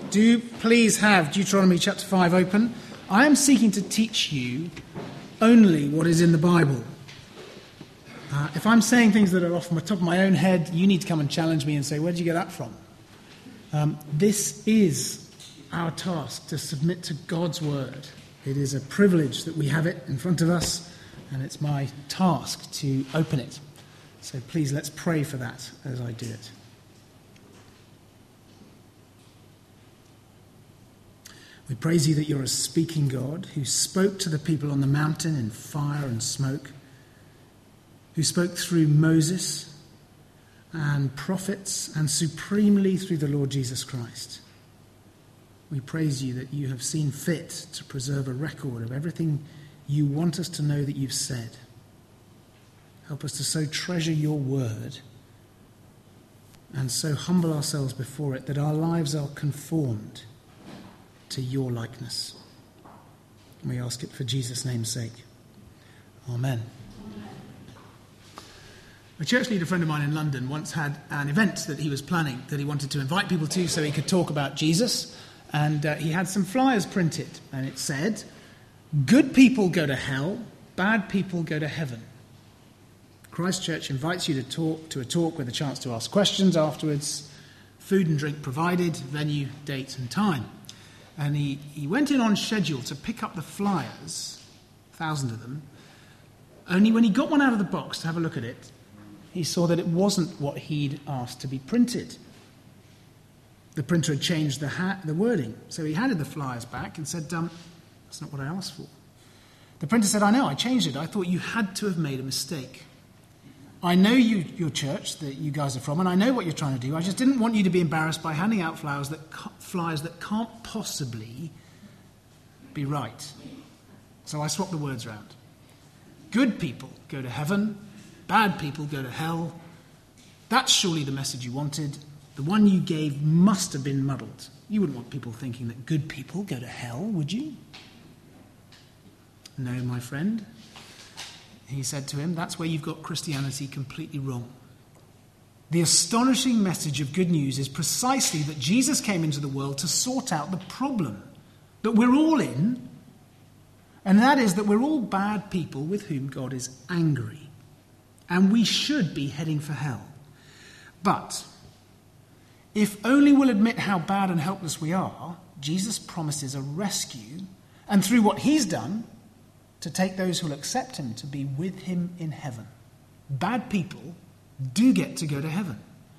Do please have Deuteronomy chapter 5 open. I am seeking to teach you only what is in the Bible. If I'm saying things that are off the top of my own head, you need to come and challenge me and say, where did you get that from? This is our task, to submit to God's word. It is a privilege that we have it in front of us, and it's my task to open it. So please, let's pray for that as I do it. We praise you that you're a speaking God who spoke to the people on the mountain in fire and smoke, who spoke through Moses and prophets and supremely through the Lord Jesus Christ. We praise you that you have seen fit to preserve a record of everything you want us to know that you've said. Help us to so treasure your word and so humble ourselves before it that our lives are conformed to your likeness. We ask it for Jesus' name's sake. Amen. A church leader friend of mine in London once had an event that he was planning, that he wanted to invite people to so he could talk about Jesus. And he had some flyers printed, and it said, "Good people go to hell, bad people go to heaven." Christ Church invites you to a talk with a chance to ask questions afterwards, food and drink provided, venue, date and time. And he went in on schedule to pick up the flyers, 1,000 of them. Only when he got one out of the box to have a look at it, he saw that it wasn't what he'd asked to be printed. The printer had changed the wording. So he handed the flyers back and said, "That's not what I asked for." The printer said, "I know, I changed it. I thought you had to have made a mistake. I know your church that you guys are from, and I know what you're trying to do. I just didn't want you to be embarrassed by handing out flyers that can't possibly be right. So I swapped the words around. Good people go to heaven, bad people go to hell. That's surely the message you wanted. The one you gave must have been muddled. You wouldn't want people thinking that good people go to hell, would you?" "No, my friend," he said to him, "that's where you've got Christianity completely wrong. The astonishing message of good news is precisely that Jesus came into the world to sort out the problem that we're all in, and that is that we're all bad people with whom God is angry, and we should be heading for hell. But if only we'll admit how bad and helpless we are, Jesus promises a rescue, and through what he's done, to take those who will accept him to be with him in heaven. Bad people do get to go to heaven."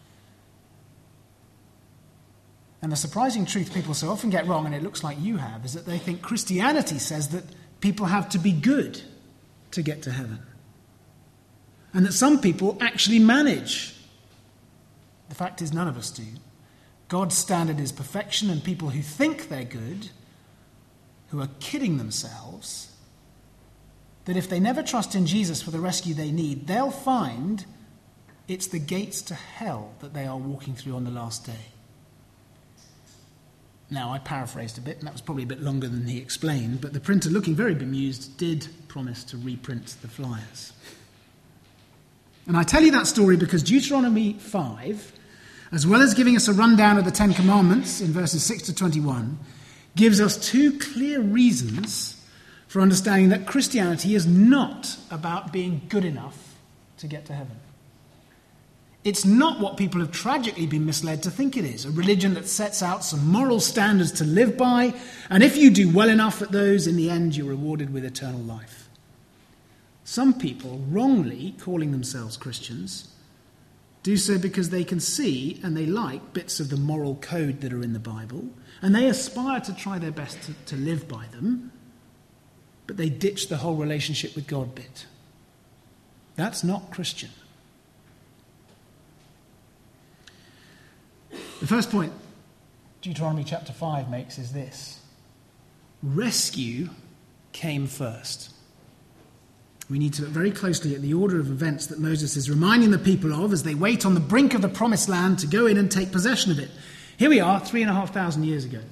And the surprising truth people so often get wrong, and it looks like you have, is that they think Christianity says that people have to be good to get to heaven. And that some people actually manage. The fact is, none of us do. God's standard is perfection, and people who think they're good, who are kidding themselves, that if they never trust in Jesus for the rescue they need, they'll find it's the gates to hell that they are walking through on the last day. Now, I paraphrased a bit, and that was probably a bit longer than he explained, but the printer, looking very bemused, did promise to reprint the flyers. And I tell you that story because Deuteronomy 5, as well as giving us a rundown of the Ten Commandments in verses 6 to 21, gives us two clear reasons for understanding that Christianity is not about being good enough to get to heaven. It's not what people have tragically been misled to think it is, a religion that sets out some moral standards to live by, and if you do well enough at those, in the end you're rewarded with eternal life. Some people, wrongly calling themselves Christians, do so because they can see and they like bits of the moral code that are in the Bible, and they aspire to try their best to live by them, but they ditch the whole relationship with God bit. That's not Christian. The first point Deuteronomy chapter 5 makes is this: rescue came first. We need to look very closely at the order of events that Moses is reminding the people of as they wait on the brink of the promised land to go in and take possession of it. Here we are, 3,500 years ago.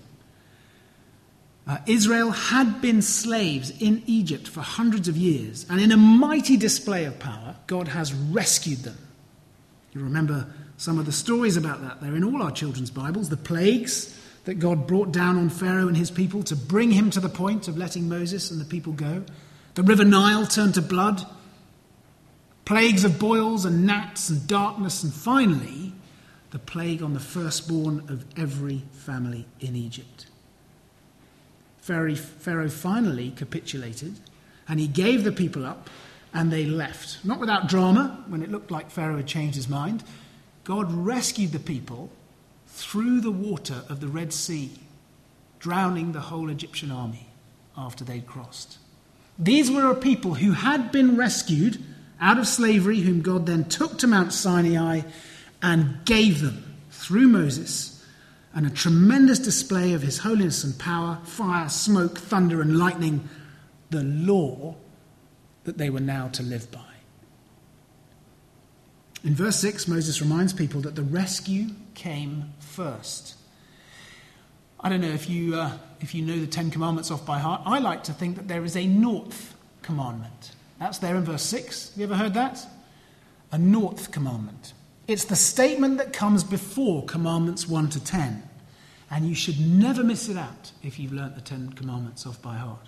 Israel had been slaves in Egypt for hundreds of years, and in a mighty display of power, God has rescued them. You remember some of the stories about that. They're in all our children's Bibles. The plagues, that God brought down on Pharaoh and his people to bring him to the point of letting Moses and the people go. The river Nile turned to blood. Plagues of boils and gnats and darkness, and finally, the plague on the firstborn of every family in Egypt. Pharaoh finally capitulated, and he gave the people up, and they left. Not without drama, when it looked like Pharaoh had changed his mind. God rescued the people through the water of the Red Sea, drowning the whole Egyptian army after they'd crossed. These were a people who had been rescued out of slavery, whom God then took to Mount Sinai and gave them, through Moses, and a tremendous display of his holiness and power, fire, smoke, thunder and lightning, the law that they were now to live by. In verse 6, Moses reminds people that the rescue came first. I don't know if you know the Ten Commandments off by heart. I like to think that there is a north commandment. That's there in verse 6. Have you ever heard that? A north commandment. It's the statement that comes before commandments 1 to 10. And you should never miss it out if you've learnt the Ten Commandments off by heart.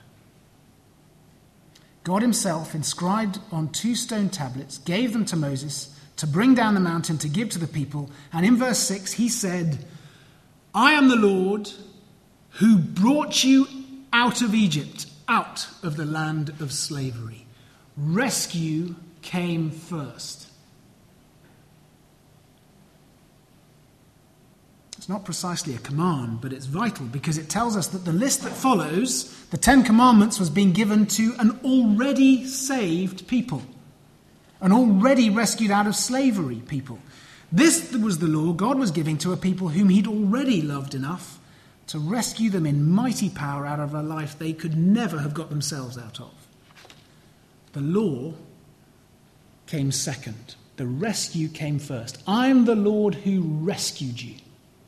God himself, inscribed on 2 stone tablets, gave them to Moses to bring down the mountain to give to the people. And in verse 6, he said, I am the Lord who brought you out of Egypt, out of the land of slavery. Rescue came first. It's not precisely a command, but it's vital because it tells us that the list that follows, the Ten Commandments, was being given to an already saved people, an already rescued out of slavery people. This was the law God was giving to a people whom he'd already loved enough to rescue them in mighty power out of a life they could never have got themselves out of. The law came second. The rescue came first. I'm the Lord who rescued you.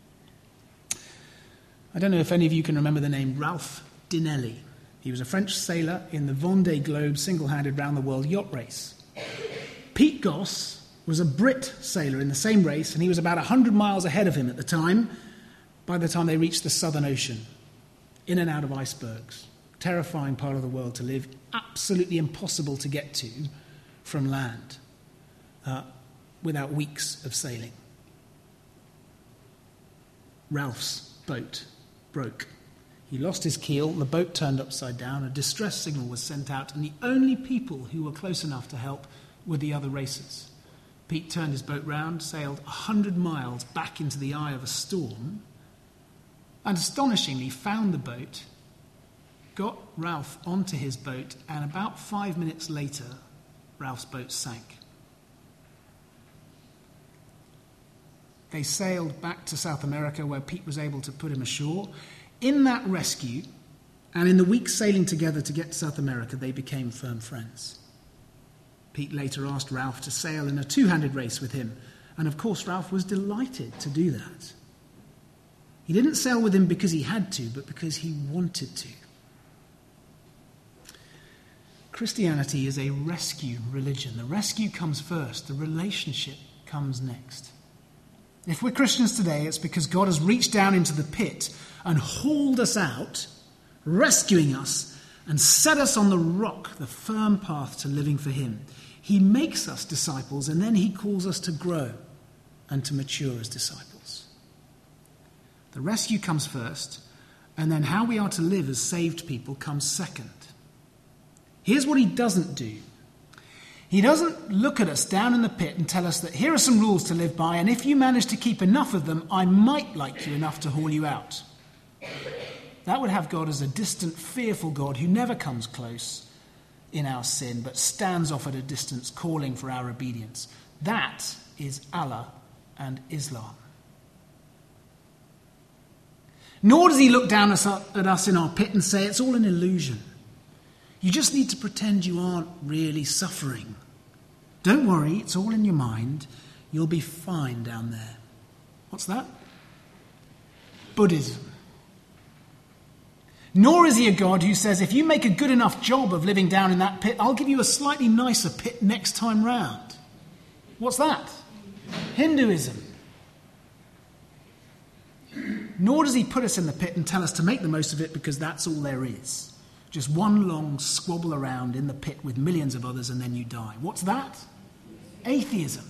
I don't know if any of you can remember the name Ralph Dinelli. He was a French sailor in the Vendée Globe single-handed round-the-world yacht race. Pete Goss was a Brit sailor in the same race, and he was about 100 miles ahead of him at the time, by the time they reached the Southern Ocean, in and out of icebergs. Terrifying part of the world to live, absolutely impossible to get to from land without weeks of sailing. Ralph's boat broke. He lost his keel, the boat turned upside down, a distress signal was sent out, and the only people who were close enough to help were the other racers. Pete turned his boat round, sailed 100 miles back into the eye of a storm, and astonishingly found the boat, got Ralph onto his boat, and about 5 minutes later, Ralph's boat sank. They sailed back to South America, where Pete was able to put him ashore. In that rescue, and in the weeks sailing together to get to South America, they became firm friends. Pete later asked Ralph to sail in a two-handed race with him, and of course Ralph was delighted to do that. He didn't sail with him because he had to, but because he wanted to. Christianity is a rescue religion. The rescue comes first, the relationship comes next. If we're Christians today, it's because God has reached down into the pit and hauled us out, rescuing us, and set us on the rock, the firm path to living for him. He makes us disciples, and then he calls us to grow and to mature as disciples. The rescue comes first, and then how we are to live as saved people comes second. Here's what he doesn't do. He doesn't look at us down in the pit and tell us that here are some rules to live by, and if you manage to keep enough of them, I might like you enough to haul you out. That would have God as a distant, fearful God who never comes close in our sin, but stands off at a distance, calling for our obedience. That is Allah and Islam. Nor does he look down at us in our pit and say, it's all an illusion. You just need to pretend you aren't really suffering. Don't worry, it's all in your mind. You'll be fine down there. What's that? Buddhism. Nor is he a God who says, if you make a good enough job of living down in that pit, I'll give you a slightly nicer pit next time round. What's that? Hinduism. Nor does he put us in the pit and tell us to make the most of it because that's all there is. Just one long squabble around in the pit with millions of others and then you die. What's that? Atheism.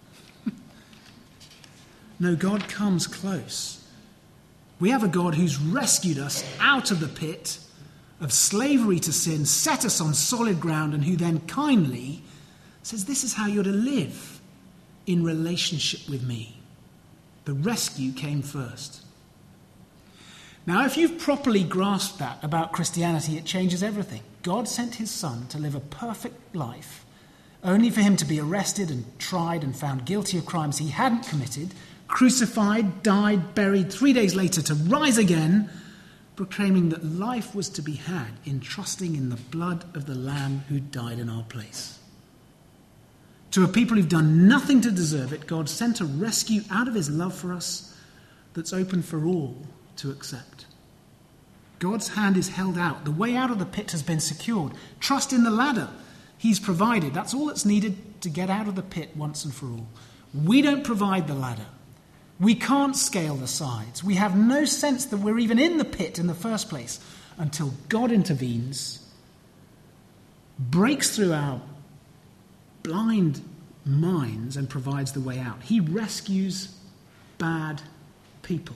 No, God comes close. We have a God who's rescued us out of the pit of slavery to sin, set us on solid ground, and who then kindly says, this is how you're to live in relationship with me. The rescue came first. Now, if you've properly grasped that about Christianity, it changes everything. God sent his Son to live a perfect life, only for him to be arrested and tried and found guilty of crimes he hadn't committed, crucified, died, buried, 3 days later to rise again, proclaiming that life was to be had in trusting in the blood of the Lamb who died in our place. To a people who've done nothing to deserve it, God sent a rescue out of his love for us that's open for all to accept. God's hand is held out. The way out of the pit has been secured. Trust in the ladder he's provided. That's all that's needed to get out of the pit once and for all. We don't provide the ladder. We can't scale the sides. We have no sense that we're even in the pit in the first place until God intervenes, breaks through our blind minds and provides the way out. He rescues bad people.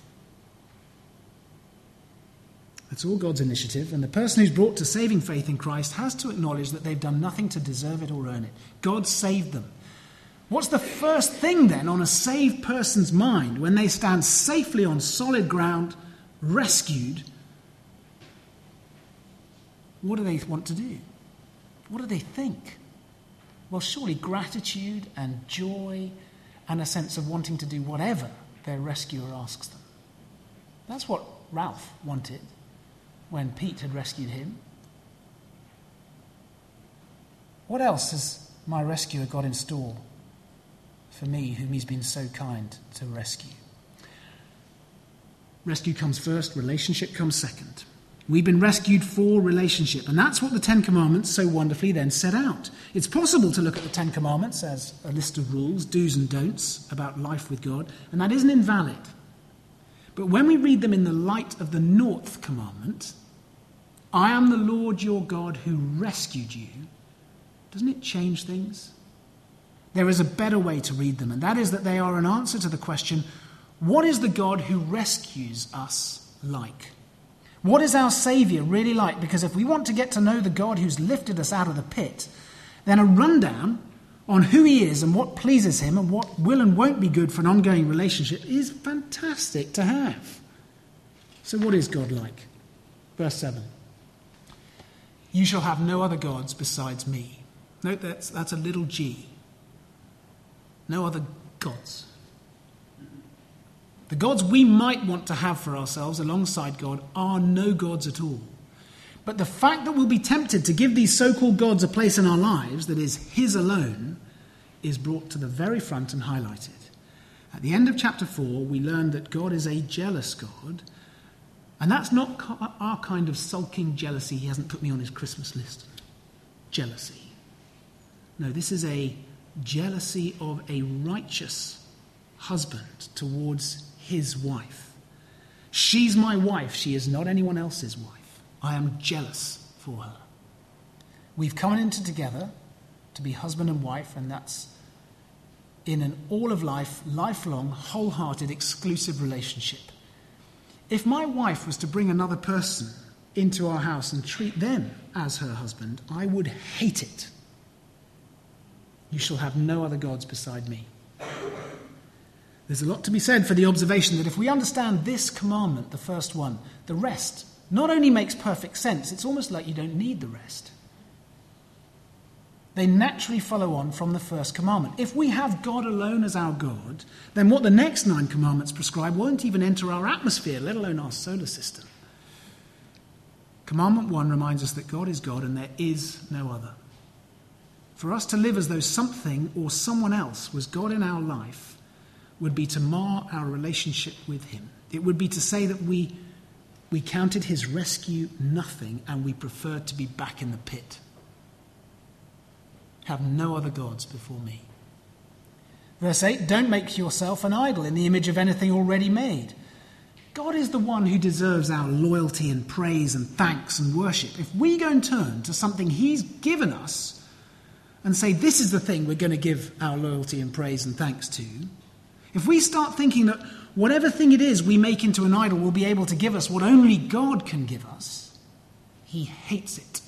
That's all God's initiative, and the person who's brought to saving faith in Christ has to acknowledge that they've done nothing to deserve it or earn it. God saved them. What's the first thing then on a saved person's mind when they stand safely on solid ground, rescued? What do they want to do? What do they think? Well, surely gratitude and joy and a sense of wanting to do whatever their rescuer asks them. That's what Ralph wanted when Pete had rescued him. What else has my rescuer got in store for me, whom he's been so kind to rescue? Rescue comes first, relationship comes second. We've been rescued for relationship, and that's what the Ten Commandments so wonderfully then set out. It's possible to look at the Ten Commandments as a list of rules, do's and don'ts about life with God, and that isn't invalid. But when we read them in the light of the Noughth Commandment, I am the Lord your God who rescued you, doesn't it change things? There is a better way to read them, and that is that they are an answer to the question, what is the God who rescues us like? What is our Saviour really like? Because if we want to get to know the God who's lifted us out of the pit, then a rundown on who he is and what pleases him and what will and won't be good for an ongoing relationship is fantastic to have. So what is God like? Verse 7. You shall have no other gods besides me. Note that's a little g. No other gods. The gods we might want to have for ourselves alongside God are no gods at all. But the fact that we'll be tempted to give these so-called gods a place in our lives that is his alone is brought to the very front and highlighted. At the end of chapter 4, we learn that God is a jealous God, and that's not our kind of sulking jealousy. He hasn't put me on his Christmas list. Jealousy. No, this is a jealousy of a righteous husband towards his wife. She's my wife. She is not anyone else's wife. I am jealous for her. We've come into together to be husband and wife, and that's in an all of life, lifelong, wholehearted, exclusive relationship. If my wife was to bring another person into our house and treat them as her husband, I would hate it. You shall have no other gods beside me. There's a lot to be said for the observation that if we understand this commandment, the first one, the rest not only makes perfect sense, it's almost like you don't need the rest. They naturally follow on from the first commandment. If we have God alone as our God, then what the next 9 commandments prescribe won't even enter our atmosphere, let alone our solar system. Commandment 1 reminds us that God is God and there is no other. For us to live as though something or someone else was God in our life would be to mar our relationship with him. It would be to say that we counted his rescue nothing and we preferred to be back in the pit. Have no other gods before me. Verse 8, don't make yourself an idol in the image of anything already made. God is the one who deserves our loyalty and praise and thanks and worship. If we go and turn to something he's given us and say, this is the thing we're going to give our loyalty and praise and thanks to, if we start thinking that whatever thing it is we make into an idol will be able to give us what only God can give us, he hates it.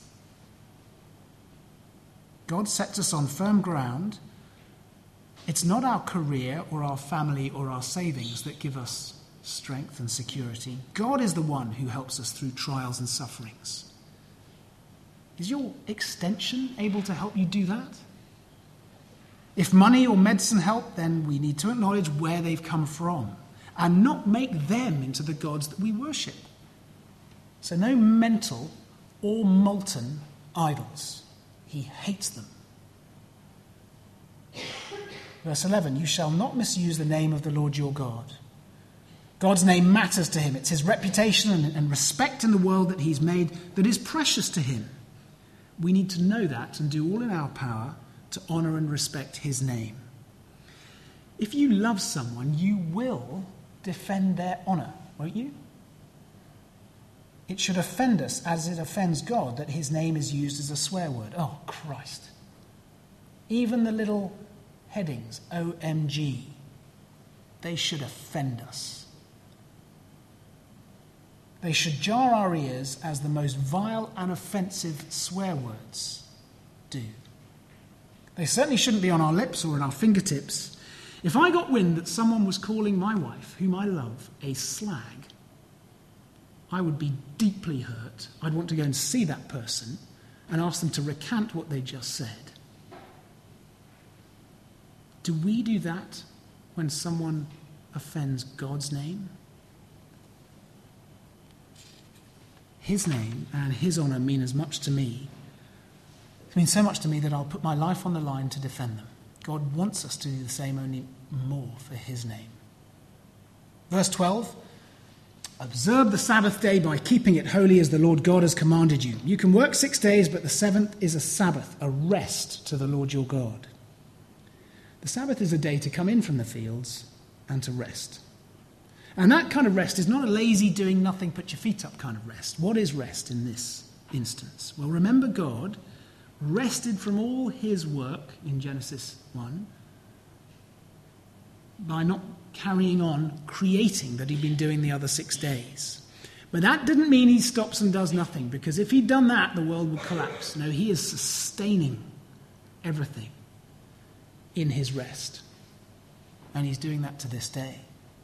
God sets us on firm ground. It's not our career or our family or our savings that give us strength and security. God is the one who helps us through trials and sufferings. Is your extension able to help you do that? If money or medicine help, then we need to acknowledge where they've come from and not make them into the gods that we worship. So no mental or molten idols. He hates them. Verse 11, you shall not misuse the name of the Lord your God. God's name matters to him. It's his reputation and respect in the world that he's made that is precious to him. We need to know that and do all in our power to honour and respect his name. If you love someone, you will defend their honour, won't you? It should offend us as it offends God that his name is used as a swear word. Oh, Christ. Even the little headings, OMG, they should offend us. They should jar our ears as the most vile and offensive swear words do. They certainly shouldn't be on our lips or in our fingertips. If I got wind that someone was calling my wife, whom I love, a slag, I would be deeply hurt. I'd want to go and see that person and ask them to recant what they just said. Do we do that when someone offends God's name? His name and his honour mean as much to me. It means so much to me that I'll put my life on the line to defend them. God wants us to do the same, only more for his name. Verse 12, observe the Sabbath day by keeping it holy as the Lord God has commanded you. You can work 6 days, but the seventh is a Sabbath, a rest to the Lord your God. The Sabbath is a day to come in from the fields and to rest. And that kind of rest is not a lazy doing nothing, put your feet up kind of rest. What is rest in this instance? Well, remember God rested from all his work in Genesis 1 by not carrying on creating that he'd been doing the other 6 days. But that didn't mean he stops and does nothing, because if he'd done that, the world would collapse. No, he is sustaining everything in his rest. And he's doing that to this day.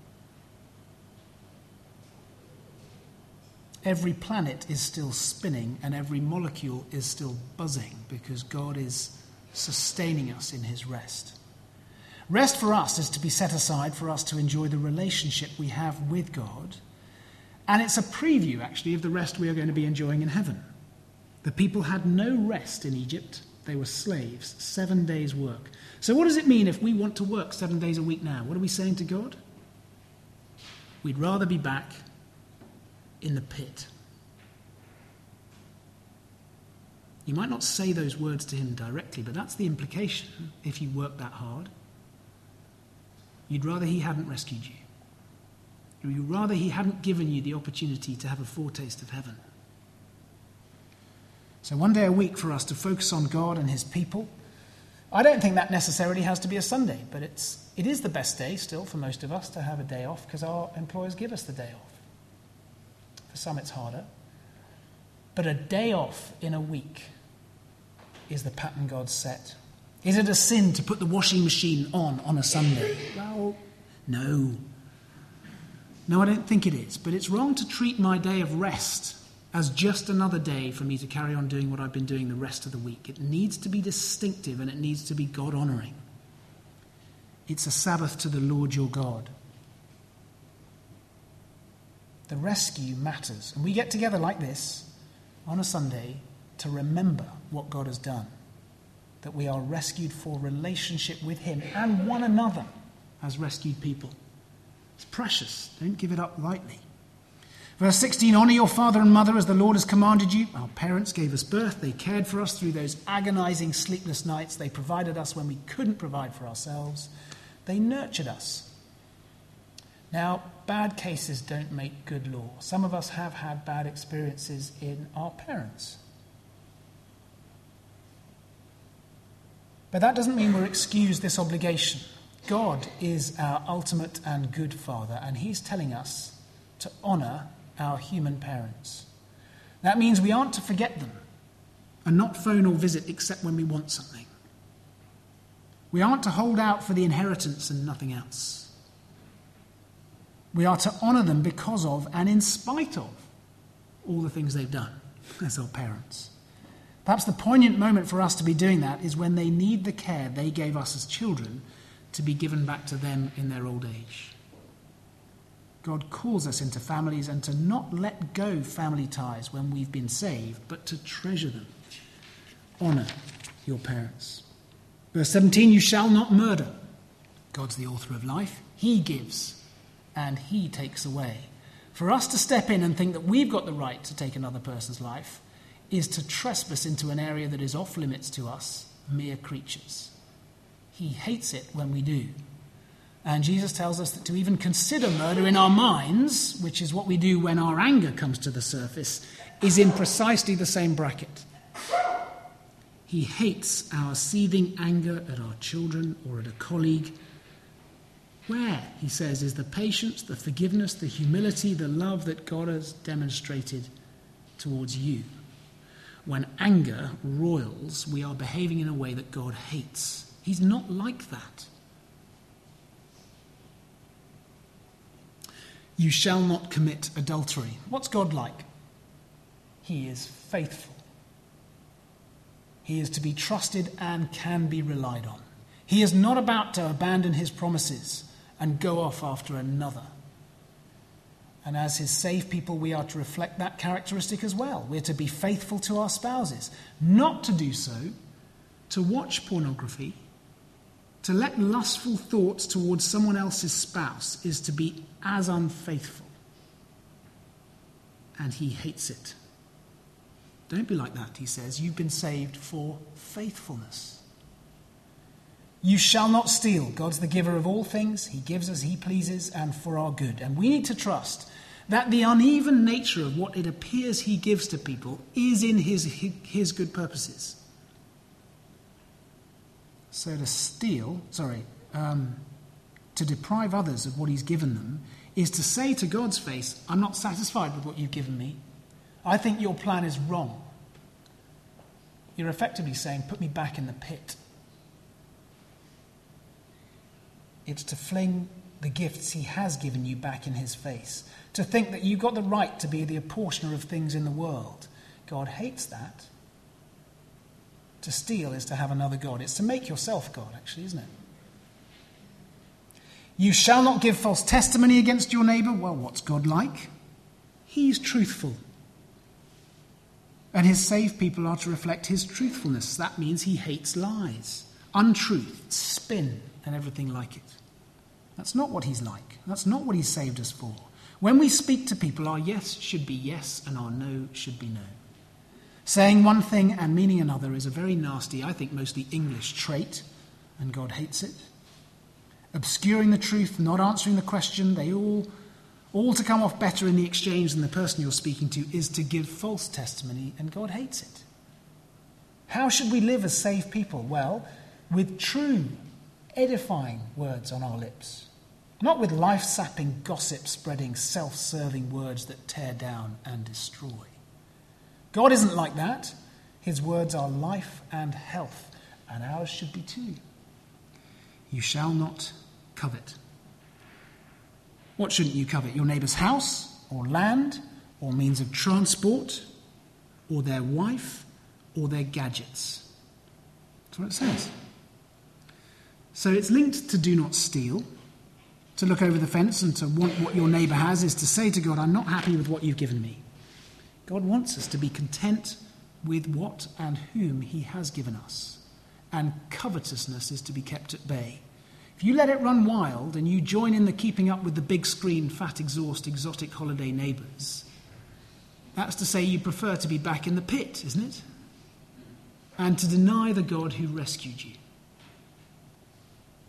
Every planet is still spinning and every molecule is still buzzing because God is sustaining us in his rest. Rest for us is to be set aside for us to enjoy the relationship we have with God. And it's a preview, actually, of the rest we are going to be enjoying in heaven. The people had no rest in Egypt. They were slaves, 7 days' work. So what does it mean if we want to work 7 days a week now? What are we saying to God? We'd rather be back in the pit. You might not say those words to him directly, but that's the implication if you work that hard. You'd rather he hadn't rescued you. You'd rather he hadn't given you the opportunity to have a foretaste of heaven. So 1 day a week for us to focus on God and his people. I don't think that necessarily has to be a Sunday, but it is the best day still for most of us to have a day off because our employers give us the day off. For some it's harder. But a day off in a week is the pattern God set. Is it a sin to put the washing machine on a Sunday? Well, no. No, I don't think it is. But it's wrong to treat my day of rest as just another day for me to carry on doing what I've been doing the rest of the week. It needs to be distinctive and it needs to be God-honouring. It's a Sabbath to the Lord your God. The rescue matters. And we get together like this on a Sunday to remember what God has done. That we are rescued for relationship with him and one another as rescued people. It's precious. Don't give it up lightly. Verse 16, honour your father and mother as the Lord has commanded you. Our parents gave us birth. They cared for us through those agonizing sleepless nights. They provided us when we couldn't provide for ourselves. They nurtured us. Now, bad cases don't make good law. Some of us have had bad experiences in our parents. But that doesn't mean we're excused this obligation. God is our ultimate and good Father, and he's telling us to honour our human parents. That means we aren't to forget them and not phone or visit except when we want something. We aren't to hold out for the inheritance and nothing else. We are to honour them because of and in spite of all the things they've done as our parents. Perhaps the poignant moment for us to be doing that is when they need the care they gave us as children to be given back to them in their old age. God calls us into families and to not let go family ties when we've been saved, but to treasure them. Honour your parents. Verse 17, you shall not murder. God's the author of life. He gives and he takes away. For us to step in and think that we've got the right to take another person's life is to trespass into an area that is off limits to us, mere creatures. He hates it when we do. And Jesus tells us that to even consider murder in our minds, which is what we do when our anger comes to the surface, is in precisely the same bracket. He hates our seething anger at our children or at a colleague. Where, he says, is the patience, the forgiveness, the humility, the love that God has demonstrated towards you? When anger roils, we are behaving in a way that God hates. He's not like that. You shall not commit adultery. What's God like? He is faithful. He is to be trusted and can be relied on. He is not about to abandon his promises and go off after another. And as his saved people, we are to reflect that characteristic as well. We're to be faithful to our spouses. Not to do so, to watch pornography, to let lustful thoughts towards someone else's spouse is to be as unfaithful. And he hates it. Don't be like that, he says. You've been saved for faithfulness. You shall not steal. God's the giver of all things. He gives as he pleases and for our good. And we need to trust that the uneven nature of what it appears he gives to people is in his good purposes. So to deprive others of what he's given them is to say to God's face, I'm not satisfied with what you've given me. I think your plan is wrong. You're effectively saying, put me back in the pit. It's to fling the gifts he has given you back in his face. To think that you've got the right to be the apportioner of things in the world. God hates that. To steal is to have another God. It's to make yourself God, actually, isn't it? You shall not give false testimony against your neighbour. Well, what's God like? He's truthful. And his saved people are to reflect his truthfulness. That means he hates lies, untruth, spin, and everything like it. That's not what he's like. That's not what he's saved us for. When we speak to people, our yes should be yes and our no should be no. Saying one thing and meaning another is a very nasty, I think mostly English trait, and God hates it. Obscuring the truth, not answering the question, they all to come off better in the exchange than the person you're speaking to is to give false testimony, and God hates it. How should we live as saved people? Well, with true, edifying words on our lips. Not with life-sapping, gossip-spreading, self-serving words that tear down and destroy. God isn't like that. His words are life and health, and ours should be too. You shall not covet. What shouldn't you covet? Your neighbour's house, or land, or means of transport, or their wife, or their gadgets. That's what it says. So it's linked to do not steal. To look over the fence and to want what your neighbour has is to say to God, I'm not happy with what you've given me. God wants us to be content with what and whom he has given us. And covetousness is to be kept at bay. If you let it run wild and you join in the keeping up with the big screen, fat exhaust, exotic holiday neighbours, that's to say you prefer to be back in the pit, isn't it? And to deny the God who rescued you.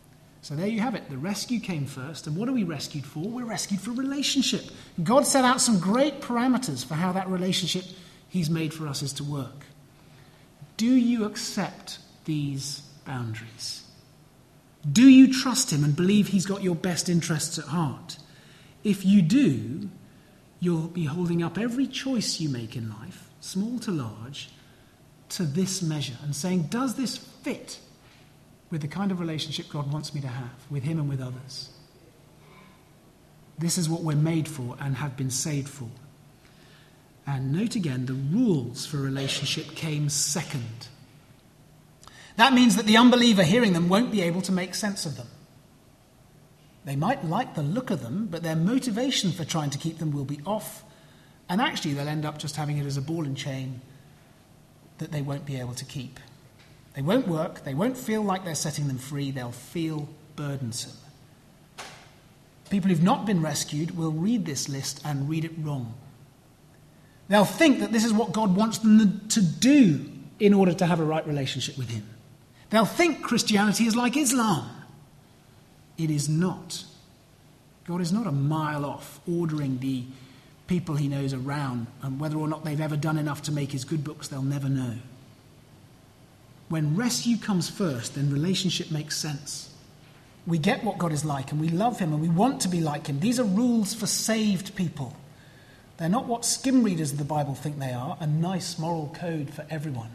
So there you have it. The rescue came first. And what are we rescued for? We're rescued for relationship. God set out some great parameters for how that relationship he's made for us is to work. Do you accept these boundaries? Do you trust him and believe he's got your best interests at heart? If you do, you'll be holding up every choice you make in life, small to large, to this measure and saying, does this fit with the kind of relationship God wants me to have with him and with others? This is what we're made for and have been saved for. And note again, the rules for relationship came second. That means that the unbeliever hearing them won't be able to make sense of them. They might like the look of them, but their motivation for trying to keep them will be off, and actually they'll end up just having it as a ball and chain that they won't be able to keep. They won't work, they won't feel like they're setting them free, they'll feel burdensome. People who've not been rescued will read this list and read it wrong. They'll think that this is what God wants them to do in order to have a right relationship with him. They'll think Christianity is like Islam. It is not. God is not a mile off ordering the people he knows around, and whether or not they've ever done enough to make his good books, they'll never know. When rescue comes first, then relationship makes sense. We get what God is like, and we love him, and we want to be like him. These are rules for saved people. They're not what skim readers of the Bible think they are, a nice moral code for everyone.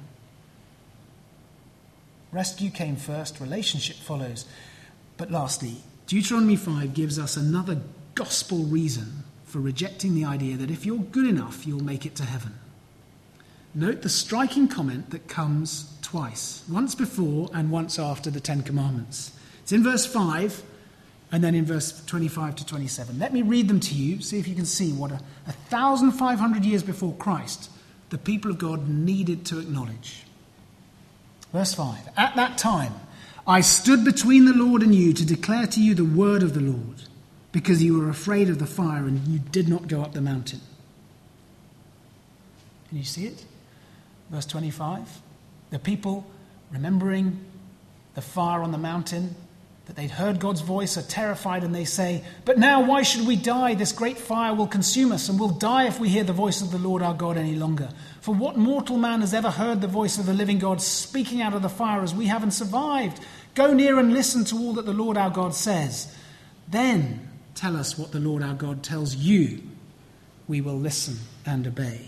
Rescue came first, relationship follows. But lastly, Deuteronomy 5 gives us another gospel reason for rejecting the idea that if you're good enough, you'll make it to heaven. Note the striking comment that comes twice, once before and once after the Ten Commandments. It's in verse 5 and then in verse 25 to 27. Let me read them to you, see if you can see what 1,500 years before Christ the people of God needed to acknowledge. Verse 5, at that time I stood between the Lord and you to declare to you the word of the Lord, because you were afraid of the fire and you did not go up the mountain. Can you see it? Verse 25, the people remembering the fire on the mountain, that they'd heard God's voice, are terrified, and they say, but now why should we die? This great fire will consume us, and we'll die if we hear the voice of the Lord our God any longer. For what mortal man has ever heard the voice of the living God speaking out of the fire as we haven't survived? Go near and listen to all that the Lord our God says. Then tell us what the Lord our God tells you. We will listen and obey.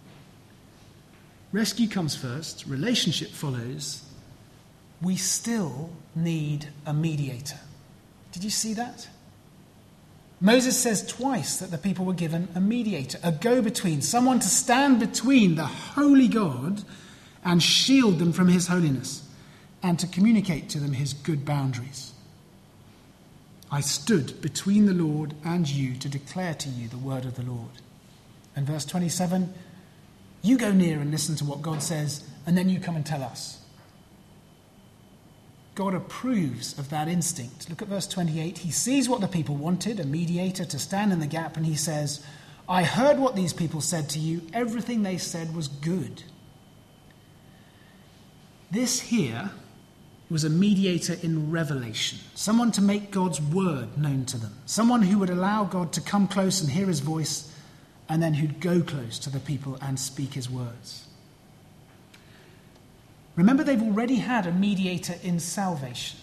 Rescue comes first, relationship follows. We still need a mediator. Did you see that? Moses says twice that the people were given a mediator, a go-between, someone to stand between the holy God and shield them from his holiness, and to communicate to them his good boundaries. I stood between the Lord and you to declare to you the word of the Lord. And verse 27, you go near and listen to what God says, and then you come and tell us. God approves of that instinct. Look at verse 28. He sees what the people wanted, a mediator to stand in the gap, and he says, I heard what these people said to you. Everything they said was good. This here was a mediator in revelation, someone to make God's word known to them, someone who would allow God to come close and hear his voice, and then who'd go close to the people and speak his words. Remember, they've already had a mediator in salvation.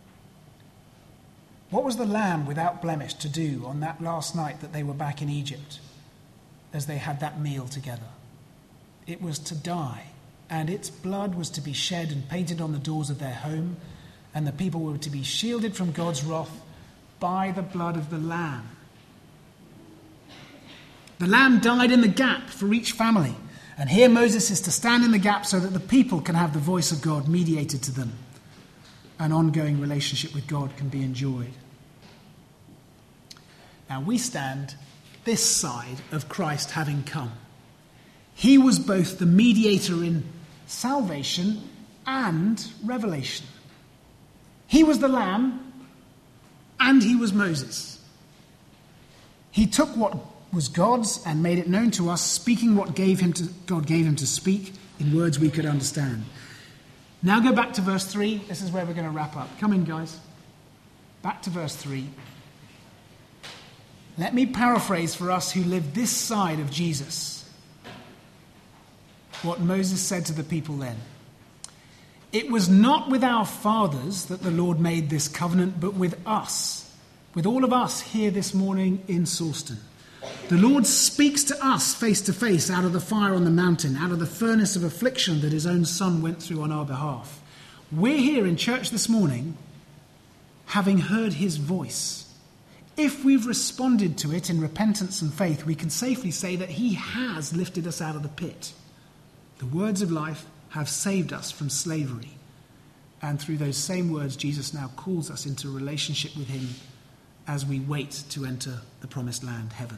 What was the lamb without blemish to do on that last night that they were back in Egypt as they had that meal together? It was to die, and its blood was to be shed and painted on the doors of their home, and the people were to be shielded from God's wrath by the blood of the lamb. The lamb died in the gap for each family. And here Moses is to stand in the gap so that the people can have the voice of God mediated to them. An ongoing relationship with God can be enjoyed. Now we stand this side of Christ having come. He was both the mediator in salvation and revelation. He was the lamb and he was Moses. He took what was God's and made it known to us, speaking what God gave him to speak in words we could understand. Now go back to verse 3. This is where we're going to wrap up. Come in, guys. back to verse 3. Let me paraphrase for us who live this side of Jesus what Moses said to the people then. It was not with our fathers that the Lord made this covenant, but with us, with all of us here this morning in Sawston. The Lord speaks to us face to face out of the fire on the mountain, out of the furnace of affliction that his own Son went through on our behalf. We're here in church this morning having heard his voice. If we've responded to it in repentance and faith, we can safely say that he has lifted us out of the pit. The words of life have saved us from slavery. And through those same words, Jesus now calls us into relationship with him as we wait to enter the promised land, heaven.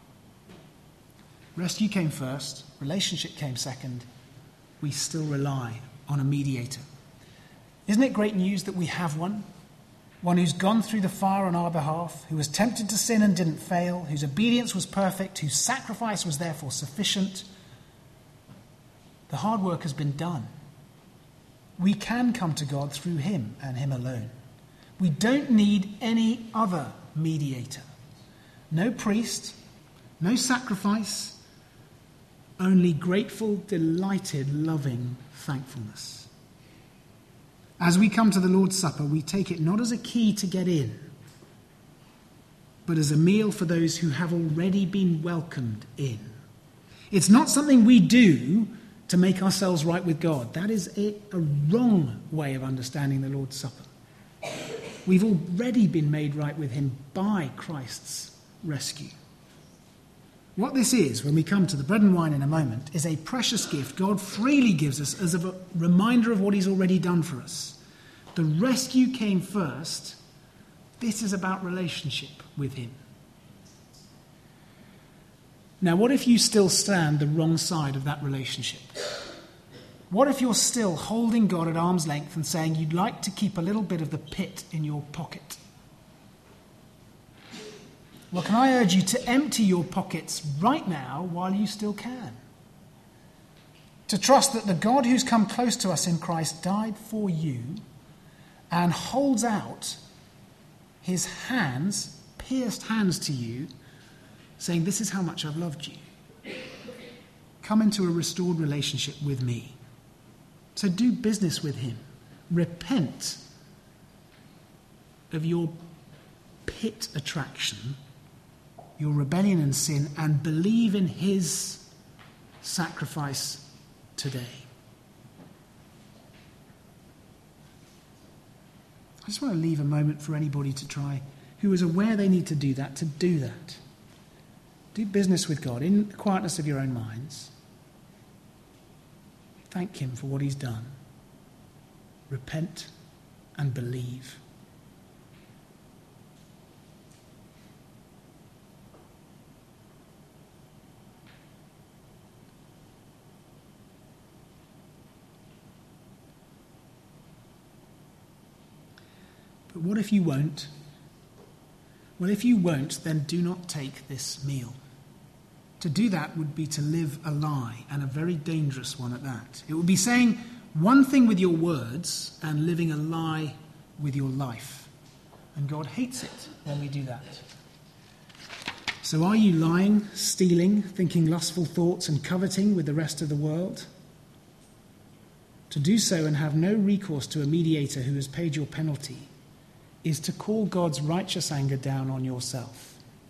Rescue came first, relationship came second. We still rely on a mediator. Isn't it great news that we have one? One who's gone through the fire on our behalf, who was tempted to sin and didn't fail, whose obedience was perfect, whose sacrifice was therefore sufficient. The hard work has been done. We can come to God through him and him alone. We don't need any other mediator. No priest, no sacrifice, only grateful, delighted, loving thankfulness. As we come to the Lord's Supper, we take it not as a key to get in, but as a meal for those who have already been welcomed in. It's not something we do to make ourselves right with God. That is a wrong way of understanding the Lord's Supper. We've already been made right with him by Christ's rescue. What this is, when we come to the bread and wine in a moment, is a precious gift God freely gives us as a reminder of what he's already done for us. The rescue came first. This is about relationship with him. Now, what if you still stand the wrong side of that relationship? What if you're still holding God at arm's length and saying you'd like to keep a little bit of the pit in your pocket? Well, can I urge you to empty your pockets right now while you still can? To trust that the God who's come close to us in Christ died for you and holds out his hands, pierced hands to you, saying, this is how much I've loved you. Come into a restored relationship with me. So do business with him. Repent of your pit attraction, your rebellion and sin, and believe in his sacrifice today. I just want to leave a moment for anybody to try, who is aware they need to do that, to do that. Do business with God in the quietness of your own minds. Thank him for what he's done. Repent and believe. But what if you won't? Well, if you won't, then do not take this meal. To do that would be to live a lie, and a very dangerous one at that. It would be saying one thing with your words and living a lie with your life. And God hates it when we do that. So are you lying, stealing, thinking lustful thoughts and coveting with the rest of the world? To do so and have no recourse to a mediator who has paid your penalty is to call God's righteous anger down on yourself.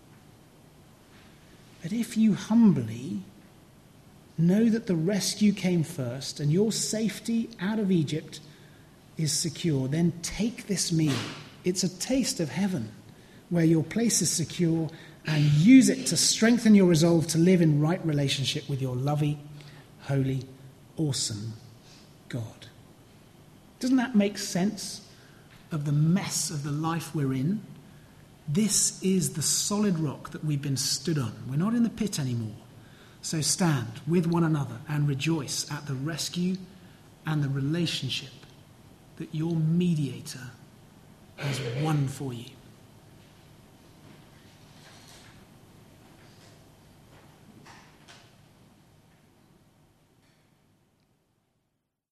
But if you humbly know that the rescue came first and your safety out of Egypt is secure, then take this meal. It's a taste of heaven where your place is secure, and use it to strengthen your resolve to live in right relationship with your loving, holy, awesome God. Doesn't that make sense of the mess of the life we're in? This is the solid rock that we've been stood on. We're not in the pit anymore. So stand with one another and rejoice at the rescue and the relationship that your mediator has won for you.